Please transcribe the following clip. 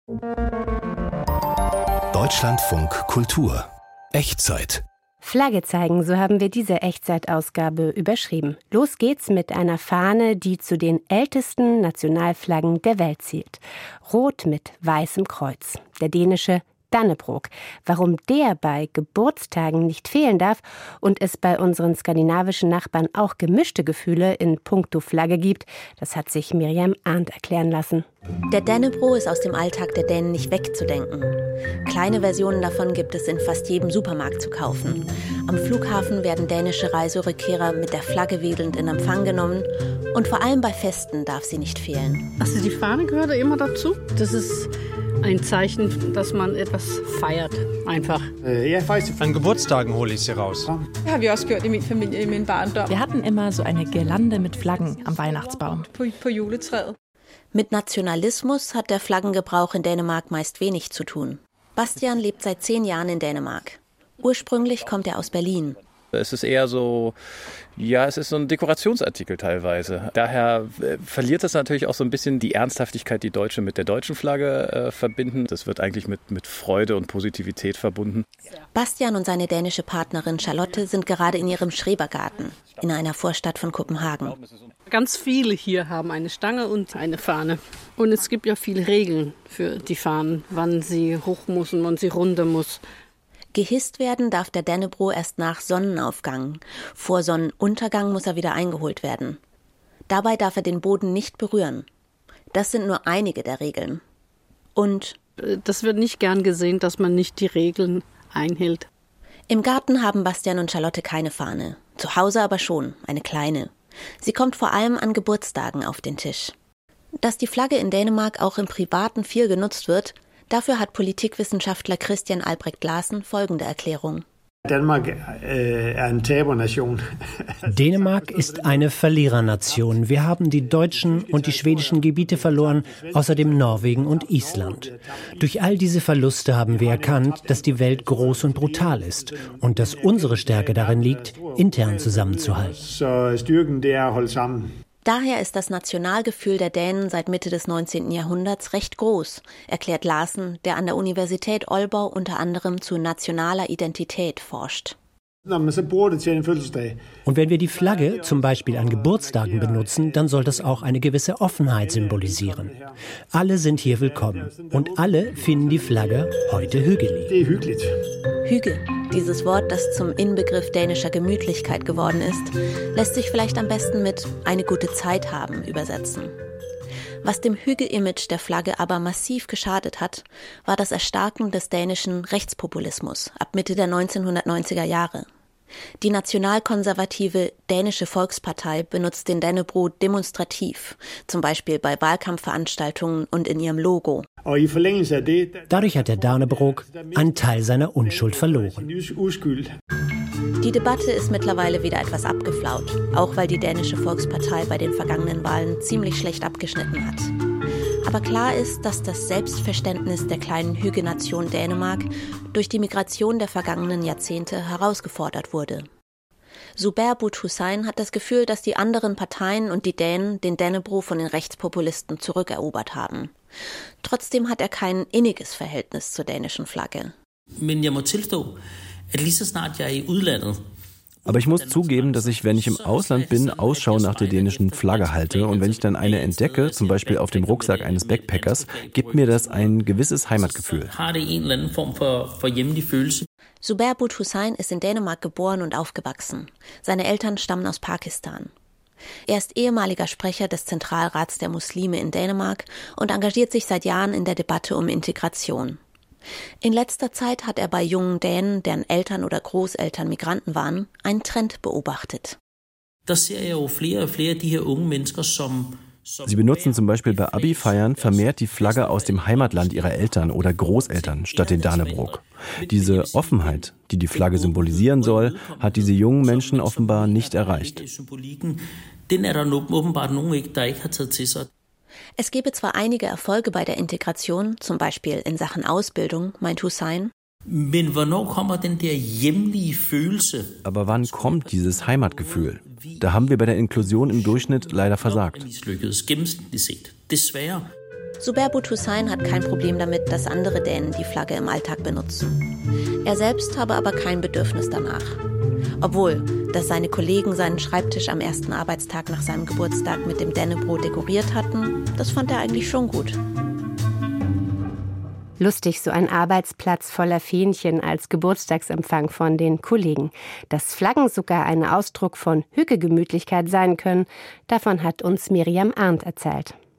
Deutschlandfunk Kultur. Echtzeit. Flagge zeigen, so haben wir diese Echtzeitausgabe überschrieben. Los geht's mit einer Fahne, die zu den ältesten Nationalflaggen der Welt zählt. Rot mit weißem Kreuz. Der dänische Dannebrog. Warum der bei Geburtstagen nicht fehlen darf und es bei unseren skandinavischen Nachbarn auch gemischte Gefühle in puncto Flagge gibt, das hat sich Miriam Arndt erklären lassen. Der Dannebrog ist aus dem Alltag der Dänen nicht wegzudenken. Kleine Versionen davon gibt es in fast jedem Supermarkt zu kaufen. Am Flughafen werden dänische Reiserückkehrer mit der Flagge wedelnd in Empfang genommen. Und vor allem bei Festen darf sie nicht fehlen. Also die Fahne gehört immer dazu. Das ist ein Zeichen, dass man etwas feiert, einfach. An Geburtstagen hole ich sie raus. Wir hatten immer so eine Girlande mit Flaggen am Weihnachtsbaum. Mit Nationalismus hat der Flaggengebrauch in Dänemark meist wenig zu tun. Bastian lebt seit 10 Jahren in Dänemark. Ursprünglich kommt er aus Berlin. Es ist eher so, es ist so ein Dekorationsartikel teilweise. Daher verliert es natürlich auch so ein bisschen die Ernsthaftigkeit, die Deutsche mit der deutschen Flagge verbinden. Das wird eigentlich mit Freude und Positivität verbunden. Bastian und seine dänische Partnerin Charlotte sind gerade in ihrem Schrebergarten in einer Vorstadt von Kopenhagen. Ganz viele hier haben eine Stange und eine Fahne. Und es gibt ja viele Regeln für die Fahnen, wann sie hoch muss und wann sie runter muss. Gehisst werden darf der Dannebrog erst nach Sonnenaufgang. Vor Sonnenuntergang muss er wieder eingeholt werden. Dabei darf er den Boden nicht berühren. Das sind nur einige der Regeln. Und das wird nicht gern gesehen, dass man nicht die Regeln einhält. Im Garten haben Bastian und Charlotte keine Fahne. Zu Hause aber schon, eine kleine. Sie kommt vor allem an Geburtstagen auf den Tisch. Dass die Flagge in Dänemark auch im Privaten viel genutzt wird, dafür hat Politikwissenschaftler Christian Albrecht Larsen folgende Erklärung. Dänemark ist eine Verlierernation. Wir haben die deutschen und die schwedischen Gebiete verloren, außerdem Norwegen und Island. Durch all diese Verluste haben wir erkannt, dass die Welt groß und brutal ist und dass unsere Stärke darin liegt, intern zusammenzuhalten. Daher ist das Nationalgefühl der Dänen seit Mitte des 19. Jahrhunderts recht groß, erklärt Larsen, der an der Universität Aalborg unter anderem zu nationaler Identität forscht. Und wenn wir die Flagge zum Beispiel an Geburtstagen benutzen, dann soll das auch eine gewisse Offenheit symbolisieren. Alle sind hier willkommen und alle finden die Flagge heute hügelig. Hügel, dieses Wort, das zum Inbegriff dänischer Gemütlichkeit geworden ist, lässt sich vielleicht am besten mit eine gute Zeit haben übersetzen. Was dem Hügel-Image der Flagge aber massiv geschadet hat, war das Erstarken des dänischen Rechtspopulismus ab Mitte der 1990er Jahre. Die nationalkonservative Dänische Volkspartei benutzt den Dannebrog demonstrativ, zum Beispiel bei Wahlkampfveranstaltungen und in ihrem Logo. Dadurch hat der Dannebrog einen Teil seiner Unschuld verloren. Die Debatte ist mittlerweile wieder etwas abgeflaut, auch weil die Dänische Volkspartei bei den vergangenen Wahlen ziemlich schlecht abgeschnitten hat. Aber klar ist, dass das Selbstverständnis der kleinen Hügelnation Dänemark durch die Migration der vergangenen Jahrzehnte herausgefordert wurde. Zubair Butt-Hussain hat das Gefühl, dass die anderen Parteien und die Dänen den Dannebrog von den Rechtspopulisten zurückerobert haben. Trotzdem hat er kein inniges Verhältnis zur dänischen Flagge. Aber ich muss zugeben, dass ich, wenn ich im Ausland bin, Ausschau nach der dänischen Flagge halte. Und wenn ich dann eine entdecke, zum Beispiel auf dem Rucksack eines Backpackers, gibt mir das ein gewisses Heimatgefühl. Zubair Butt-Hussain ist in Dänemark geboren und aufgewachsen. Seine Eltern stammen aus Pakistan. Er ist ehemaliger Sprecher des Zentralrats der Muslime in Dänemark und engagiert sich seit Jahren in der Debatte um Integration. In letzter Zeit hat er bei jungen Dänen, deren Eltern oder Großeltern Migranten waren, einen Trend beobachtet. Sie benutzen zum Beispiel bei Abi-Feiern vermehrt die Flagge aus dem Heimatland ihrer Eltern oder Großeltern statt den Dannebrog. Diese Offenheit, die die Flagge symbolisieren soll, hat diese jungen Menschen offenbar nicht erreicht. Es gebe zwar einige Erfolge bei der Integration, zum Beispiel in Sachen Ausbildung, meint Hussain. Aber wann kommt dieses Heimatgefühl? Da haben wir bei der Inklusion im Durchschnitt leider versagt. Zubair Butt-Hussein hat kein Problem damit, dass andere Dänen die Flagge im Alltag benutzen. Er selbst habe aber kein Bedürfnis danach. Obwohl, dass seine Kollegen seinen Schreibtisch am ersten Arbeitstag nach seinem Geburtstag mit dem Dannebrog dekoriert hatten, das fand er eigentlich schon gut. Lustig, so ein Arbeitsplatz voller Fähnchen als Geburtstagsempfang von den Kollegen. Dass Flaggen sogar ein Ausdruck von Hügegemütlichkeit sein können, davon hat uns Miriam Arndt erzählt.